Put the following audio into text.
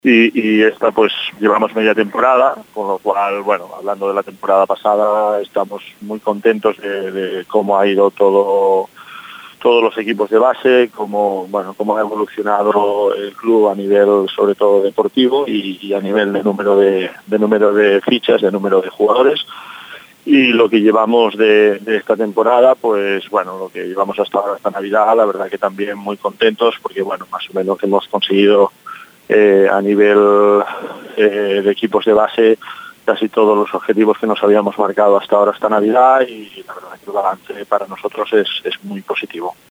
y esta pues llevamos media temporada, con lo cual, bueno, hablando de la temporada pasada, estamos muy contentos de cómo ha ido todos los equipos de base, cómo ha evolucionado el club a nivel sobre todo deportivo y a nivel de número de fichas, de número de jugadores. Y lo que llevamos de esta temporada, pues bueno, lo que llevamos hasta ahora, hasta Navidad, la verdad que también muy contentos, porque bueno, más o menos hemos conseguido a nivel de equipos de base casi todos los objetivos que nos habíamos marcado hasta ahora, hasta Navidad, y la verdad que el balance para nosotros es muy positivo.